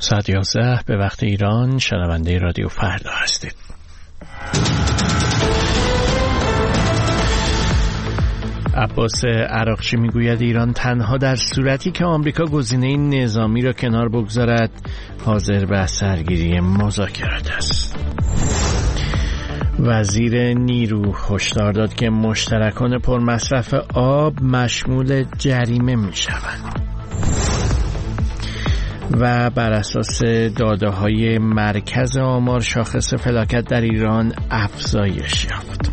ساعت 11 به وقت ایران شنونده رادیو فردا هستید. عباس عراقچی میگوید ایران تنها در صورتی که آمریکا گزینه نظامی را کنار بگذارد حاضر به سرگیری مذاکرات است. وزیر نیرو هشدار داد که مشترکان پرمصرف آب مشمول جریمه میشوند و بر اساس داده‌های مرکز آمار شاخص فلاکت در ایران افزایش یافت.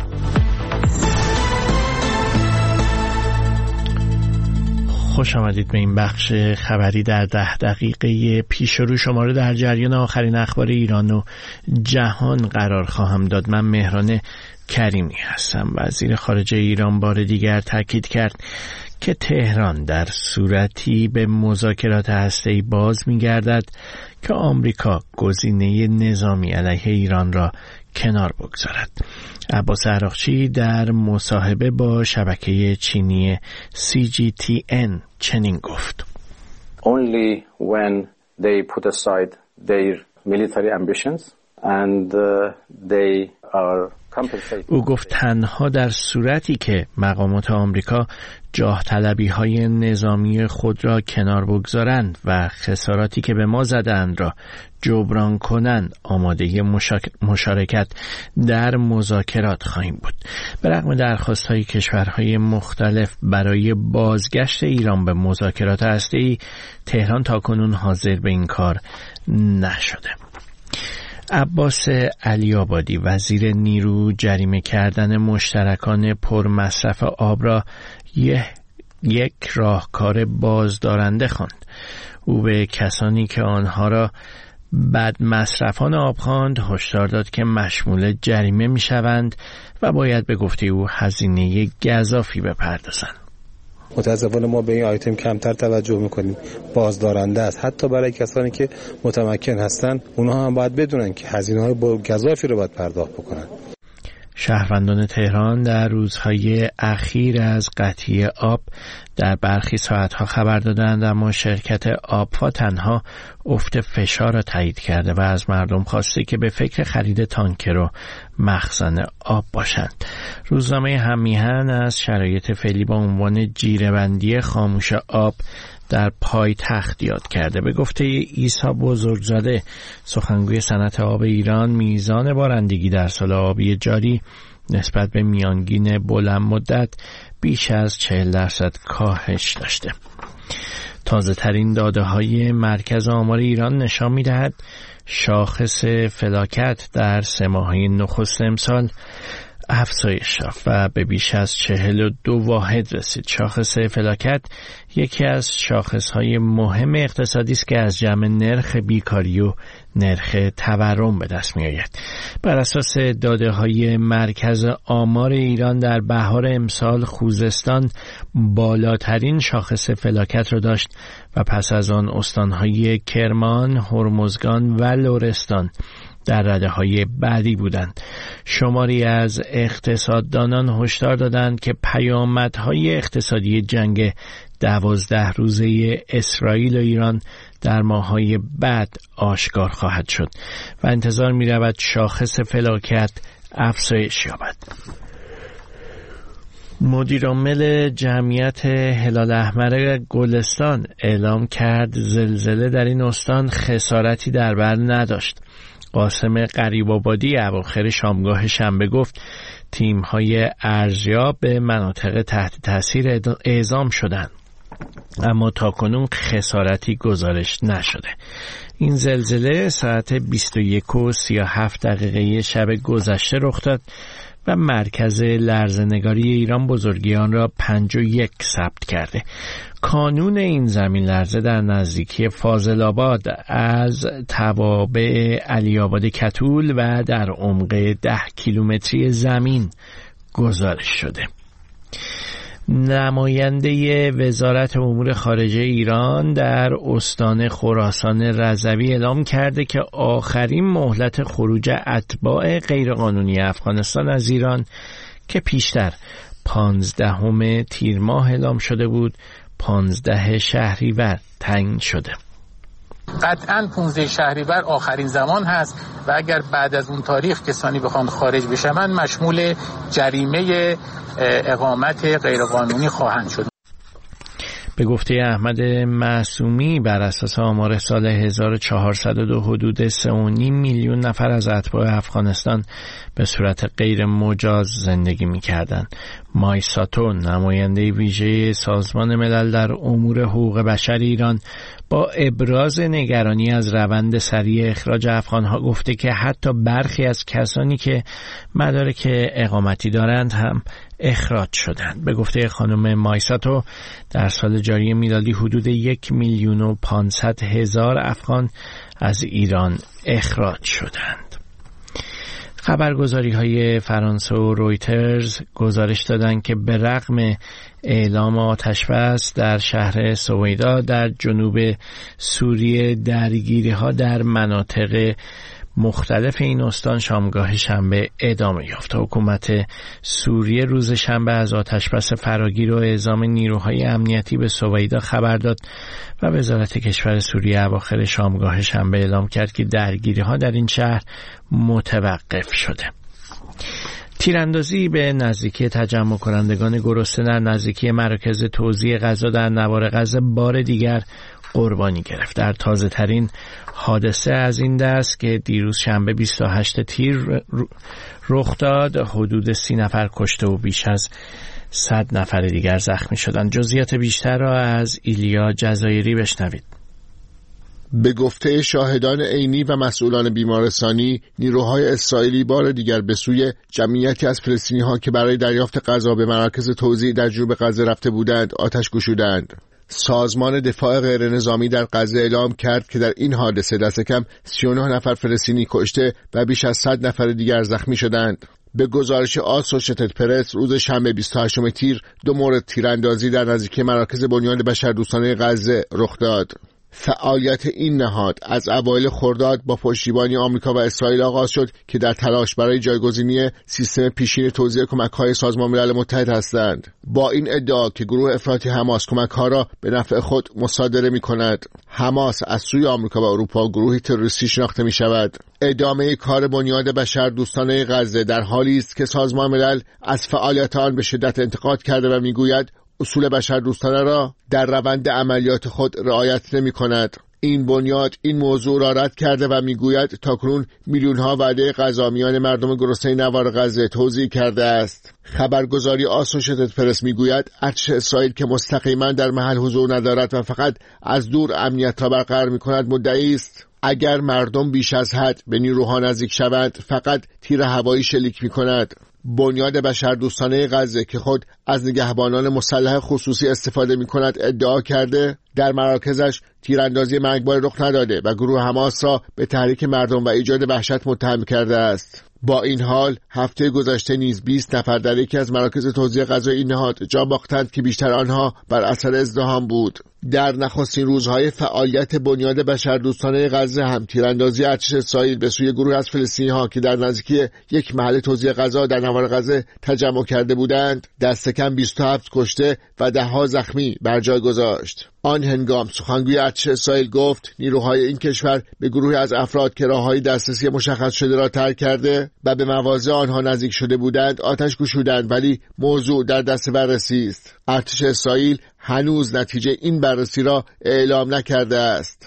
خوش آمدید به این بخش خبری در 10 دقیقه پیش رو. شما رو در جریان آخرین اخبار ایران و جهان قرار خواهم داد. من مهران کریمی هستم. وزیر خارجه ایران بار دیگر تاکید کرد که تهران در صورتی به مذاکرات هسته‌ای باز می‌گردد که آمریکا گزینه نظامی علیه ایران را کنار بگذارد. عباس عراقچی در مصاحبه با شبکه چینی CGTN چنین گفت: Only when they put aside their military ambitions and they are compensated. او گفت تنها در صورتی که مقامات آمریکا جاه طلبی های نظامی خود را کنار بگذارند و خساراتی که به ما زدند را جبران کنند آماده مشارکت در مذاکرات خواهیم بود. به رغم درخواست های کشورهای مختلف برای بازگشت ایران به مذاکرات هسته‌ای، تهران تاکنون حاضر به این کار نشده. عباس علی‌آبادی وزیر نیرو جریمه کردن مشترکان پرمصرف آب را یک راهکار بازدارنده خواند. او به کسانی که آنها را بد مصرفان آب خواند هشدار داد که مشمول جریمه می‌شوند و باید به گفته او هزینه گزافی بپردازند. متاسفانه ما به این آیتم کمتر توجه میکنیم. بازدارنده است. حتی برای کسانی که متمکن هستند اونها هم باید بدونن که هزینه‌های گزافی رو باید پرداخت بکنن. شهروندان تهران در روزهای اخیر از قطعی آب در برخی ساعتها خبر دادند، اما شرکت آبفا تنها افت فشار را تایید کرده و از مردم خواسته که به فکر خرید تانکر و مخزن آب باشند. روزنامه هم‌میهن از شرایط فعلی با عنوان جیره‌بندی خاموش آب در پایتخت یاد کرده. به گفته عیسی بزرگزاده سخنگوی صنعت آب ایران، میزان بارندگی در سال آبی جاری نسبت به میانگین بلند مدت بیش از 40% کاهش داشته. تازه ترین داده های مرکز آمار ایران نشان می دهد شاخص فلاکت در 3 ماهه نخست امسال افزایش یافت و به بیش از 42 واحد رسید. شاخص فلاکت یکی از شاخص‌های مهم اقتصادی است که از جمع نرخ بیکاری و نرخ تورم به دست می‌آید. بر اساس داده‌های مرکز آمار ایران در بهار امسال خوزستان بالاترین شاخص فلاکت را داشت و پس از آن استان‌های کرمان، هرمزگان و لرستان در رده‌های بعدی بودند. شماری از اقتصاددانان هشدار دادند که پیامدهای اقتصادی جنگ 12 روزه اسرائیل و ایران در ماه‌های بعد آشکار خواهد شد و انتظار می‌رود شاخص فلاکت افزایش یابد. مدیرعامل جمعیت هلال احمر گلستان اعلام کرد زلزله در این استان خسارتی در بر نداشت. قاسم قریب‌آبادی اواخر شامگاه شنبه گفت تیم‌های ارزیاب به مناطق تحت تاثیر اعزام شدند، اما تاکنون خسارتی گزارش نشده. این زلزله ساعت 21:37 شب گذشته رخ داد و مرکز لرزه‌نگاری ایران بزرگی آن را 5.1 ثبت کرده. کانون این زمین لرزه در نزدیکی فاضل آباد از توابع علی آباد کتول و در عمق 10 کیلومتری زمین گزارش شده. نماینده وزارت امور خارجه ایران در استان خراسان رضوی اعلام کرده که آخرین مهلت خروج اتباع غیرقانونی افغانستان از ایران که پیشتر 15 تیر ماه اعلام شده بود 15 شهریور تعیین شده. قطعاً 15 شهریور آخرین زمان هست و اگر بعد از اون تاریخ کسانی بخوان خارج بشوند مشمول جریمه اقامت غیرقانونی خواهند شد. به گفته احمد معصومی بر اساس آمار سال 1402 حدود 3.5 میلیون نفر از اتباع افغانستان به صورت غیر مجاز زندگی می‌کردند. مایساتو نماینده ویژه سازمان ملل در امور حقوق بشر ایران با ابراز نگرانی از روند سریع اخراج افغانها گفته که حتی برخی از کسانی که مدارک اقامتی دارند هم اخراج شدند. به گفته خانم مایساتو در سال جاری میلادی حدود 1,500,000 افغان از ایران اخراج شدند. خبرگزاری‌های فرانسه و رویترز گزارش دادند که به رغم اعلام آتش‌بس در شهر سویدا در جنوب سوریه درگیری‌ها در مناطق مختلف این استان شامگاه شنبه ادامه یافت. حکومت سوریه روز شنبه از آتشبس فراگیر و اعزام نیروهای امنیتی به سویدا خبر داد و وزارت کشور سوریه اواخر شامگاه شنبه اعلام کرد که درگیری‌ها در این شهر متوقف شده. تیراندازی به نزدیکی تجمع کنندگان گرسنه در نزدیکی مراکز توزیع غذا در نوار غزه بار دیگر قربانی گرفت. در تازه ترین حادثه از این دست که دیروز شنبه 28 تیر رخ داد حدود 30 نفر کشته و بیش از 100 نفر دیگر زخمی شدند. جزئیات بیشتر را از ایلیا جزایری بشنوید. به گفته شاهدان عینی و مسئولان بیمارستانی، نیروهای اسرائیلی بار دیگر به سوی جمعیتی از فلسطینی‌ها که برای دریافت غذا به مراکز توزیع در جنوب غزه رفته بودند آتش گشودند. سازمان دفاع غیر نظامی در غزه اعلام کرد که در این حادثه دست کم 39 نفر فلسطینی کشته و بیش از 100 نفر دیگر زخمی شدند. به گزارش آسوشیتد پرس روز شنبه 28 تیر 2 مورد تیراندازی در نزدیکی مراکز بنیان بشردوستانه غزه رخ داد. فعالیت این نهاد از اوایل خرداد با پشتیبانی آمریکا و اسرائیل آغاز شد که در تلاش برای جایگزینی سیستم پیشین توزیع کمک‌های سازمان ملل متحد هستند. با این ادعا که گروه افراطی حماس کمک‌ها را به نفع خود مصادره می‌کند. حماس از سوی آمریکا و اروپا گروهی تروریستی شناخته می‌شود. ادامه کار بنیاد بشردوستانه غزه در حالی است که سازمان ملل از فعالیت آن به شدت انتقاد کرده و می‌گوید اصول بشردوستانه را در روند عملیات خود رعایت نمی کند. این بنیاد این موضوع را رد کرده و میگوید تاکنون میلیون‌ها وعده غذا میان مردم گرسنه نوار غزه توزیع کرده است. خبرگزاری آسوشیتد پرس میگوید ارتش اسرائیل که مستقیما در محل حضور ندارد و فقط از دور امنیت را برقرار می‌کند مدعی است اگر مردم بیش از حد به نیروها نزدیک شوند فقط تیر هوایی شلیک می‌کند. بنیاد بشردوستانه غزه که خود از نگهبانان مسلح خصوصی استفاده می‌کند ادعا کرده در مراکزش تیراندازی مرگبار رخ نداده و گروه حماس را به تحریک مردم و ایجاد وحشت متهم کرده است. با این حال هفته گذشته نیز 20 نفر در یکی از مراکز توزیع غذا این نهاد جا باختند که بیشتر آنها بر اثر ازدحام بود. در نخستین روزهای فعالیت بنیاد بشردوستانه غزه هم تیراندازی ارتش اسرائیل به سوی گروه از فلسطینی‌ها که در نزدیکی یک محل توزیع غذا در نوار غزه تجمع کرده بودند دست کم 27 کشته و 10 زخمی بر جای گذاشت. آن هنگام سخنگوی ارتش اسرائیل گفت نیروهای این کشور به گروهی از افراد که راههای دسترسی مشخص شده را ترک کرده و به مواضع آنها نزدیک شده بودند آتش گشودند ولی موضوع در دست بررسی است. ارتش اسرائیل هنوز نتیجه این بررسی را اعلام نکرده است.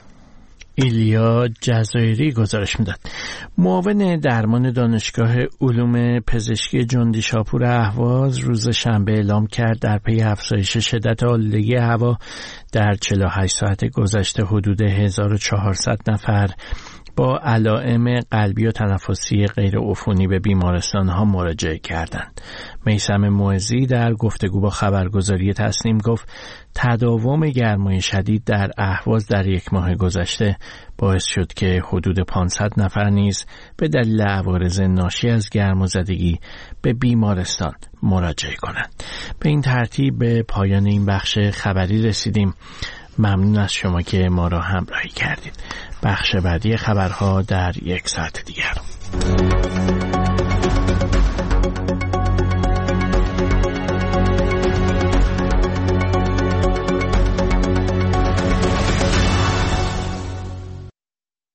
ایلیا جزایری گزارش میداد. معاون درمان دانشگاه علوم پزشکی جندی شاپور اهواز روز شنبه اعلام کرد در پی افزایش شدت آلودگی هوا در 48 ساعت گذشته حدود 1400 نفر با علائم قلبی و تنفسی غیر عفونی به بیمارستان‌ها مراجعه کردند. میثم معزی در گفتگو با خبرگزاری تسنیم گفت تداوم گرمای شدید در اهواز در 1 ماه گذشته باعث شد که حدود 500 نفر نیز به دلیل عوارض ناشی از گرمازدگی به بیمارستان مراجعه کنند. به این ترتیب به پایان این بخش خبری رسیدیم. ممنون از شما که ما را همراهی کردید. بخش بعدی خبرها در 1 ساعت دیگر.